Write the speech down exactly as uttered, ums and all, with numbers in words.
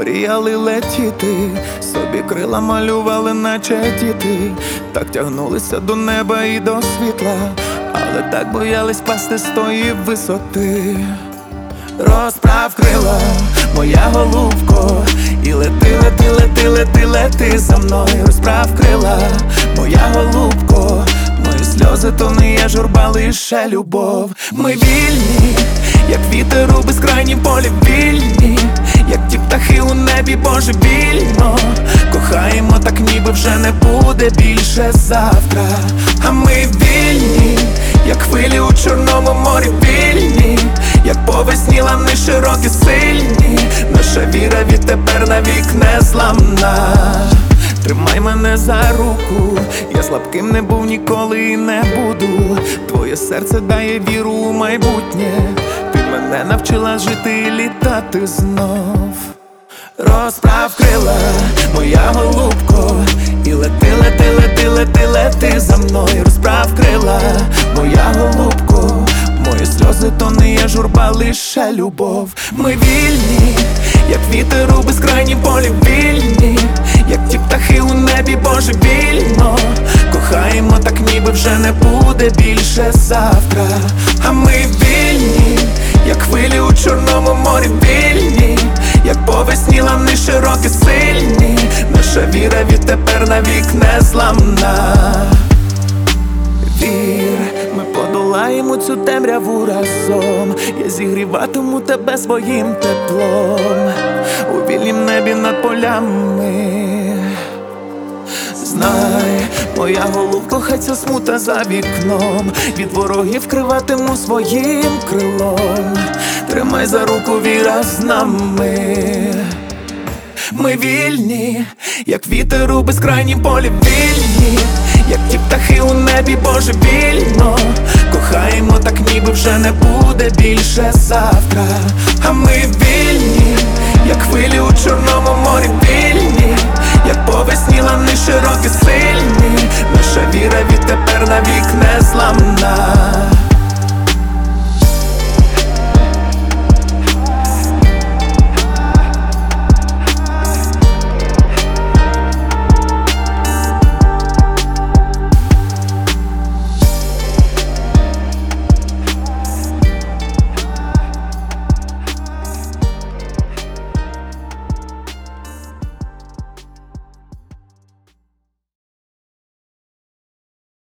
мріяли летіти, собі крила малювали, наче діти. Так тягнулися до неба і до світла, але так боялись пасти з тої висоти. Розправ крила, моя голубко, і лети, лети, лети, лети, лети за мною. Розправ крила, моя голубко, мої сльози то не є журба, лише любов. Ми вільні, як вітер у безкрайнім полі, вільні, як ті птахи у небі божевільно. Кохаємо так, ніби вже не буде більше завтра. А ми вільні, як хвилі у Чорному морі, вільні, як по весні лани широкі, сильні. Наша віра відтепер навік незламна. Тримай мене за руку, я слабким не був ніколи і не буду. Твоє серце дає віру у майбутнє, ти мене навчила жити і літати знов. Розправ крила, моя голубко, і лети, лети, лети, лети, лети за мною. Розправ крила, моя голубко, мої сльози то не є журба, лише любов. Ми вільні, як вітер у безкрайнім полі, вільні, як ті птахи у небі божевільно. Кохаємо так, ніби вже не буде більше завтра. А ми вільні, як хвилі у Чорному морі, вільні, як по весні лани широкі, сильні. Наша віра відтепер навік незламна. Вір, ми подолаємо цю темряву разом. Я зігріватиму тебе своїм теплом у вільнім небі над полями. Знай, моя голубко, хай ця смута за вікном, від ворогів криватиму своїм крилом. Тримай за руку, віра з нами. Ми вільні, як вітер у безкрайнім полі, вільні, як ті птахи у небі божевільно. Кохаємо так, ніби вже не буде більше завтра. А ми вільні, як хвилі у Чорному морі,